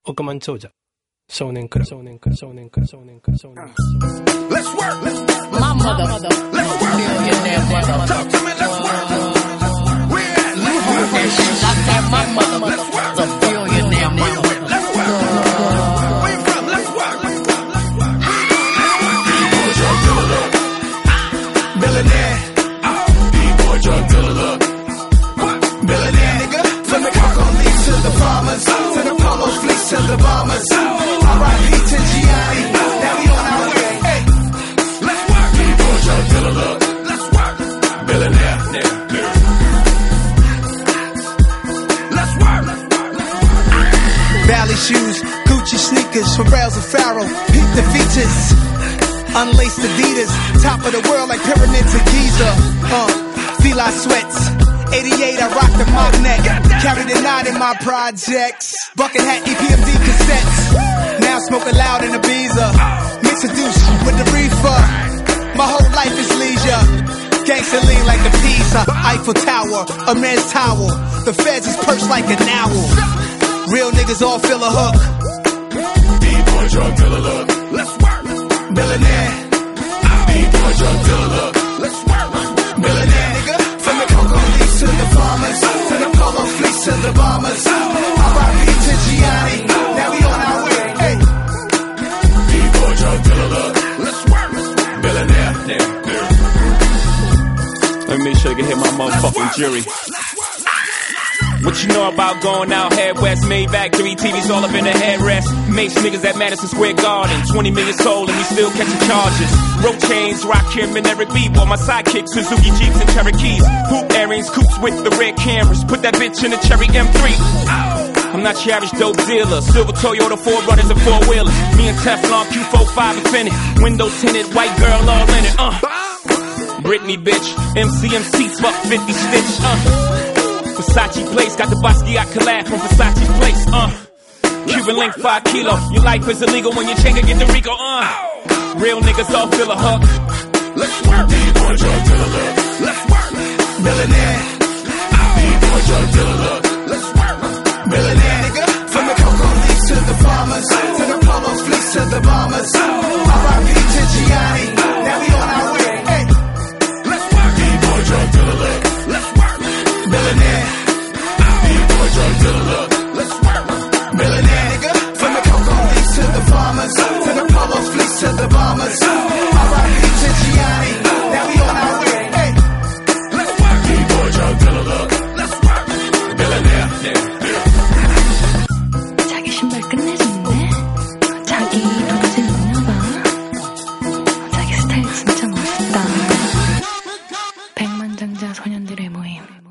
億万長者少年クラブ少年クラブ少年クラブ少年クラブ少年クラブ Let's work. My mother. Let's work. Talk to me. Let's work. Where at? Let's work. That shit like that. My mother. Let's work. The billionaire mother. Let's work. Where you from? Let's work. B-boy drug dealer look. Billionaire. B-boy drug dealer look. Billionaire nigga. From the Coco Leaf to the farmers, to the Polo fleece to the bombers. R.I.P. to Gianni. Now we on our way. Hey, let's work. B-boy drug dealer look. Let's work. Billionaire. Let's work. Valley shoes, Gucci sneakers, Pharrell's and Pharaoh. Peep the features. Unlaced Adidas, top of the world like pyramids of Giza. Fila sweats. 88, I rock the mock neck. Carry the 9 in my projects. Bucket hat, EPMD cassettes. Now smoking loud in Ibiza. Mix a deuce with the reefer. My whole life is leisure. Gangsta lean like the pizza. Eiffel Tower, a man's towel. The feds is perched like an owl. Real niggas all feel a hook. B-boy drug dealer look. Let's work. Billionaire. B-boy drug dealer look. Let's work. Billionaire nigga. From the Coco Leaf to the farmers, to the Polo fleece to the bombers. R.I.P. to Gianni. Now we on our way. Hey. B-boy drug dealer look. Let's work. Billionaire. Let me make sure you can hit my motherfucking jury. What you know about going out head west? Maybach, 3 TVs all up in the headrest. Mace niggas at Madison Square Garden. 20 million sold and we still catching charges. Rope chains, Rakim and Eric B. While my sidekick, Suzuki Jeeps and Cherokees. Hoop earrings, coops with the red cameras. Put that bitch in the Cherry M3. I'm not your average dope dealer. Silver Toyota 4Runners and 4-wheelers. Me and Teflon Q45 Infinite. Window tinted, white girl all in it. Britney bitch. MCMC, fuck 50 stitch. Versace place, got the Basquiat collab from Versace's place, Cuban link 5 kilo, your life is illegal when you change and get the Rico, Real niggas all feel a hook. Let's work. B-boy drug dealer look. Let's work. Billionaire. B-boy drug dealer look. Let's work. Billionaire nigga. From the Coco Leaf to the farmers, to the Polo fleece to the bombers. R.I.P. to Gianni. Now we on our way. Hey. Let's work. B-boy drug dealer look. Let's work. Billionaire. B-boy drug dealer look. Let's work. Billionaire nigga. From the Coco Leaf to the farmers, to the Polo fleece to the bombers. R.I.P. to Gianni. Now we on our way. Hey. Let's work. B-boy drug dealer look. Let's work. Billionaire. 자기 신발 끝내줬네. 자기 도둑질 있나봐. 자기 스타일 진짜 멋있다. 백만장자 소년들의 모임.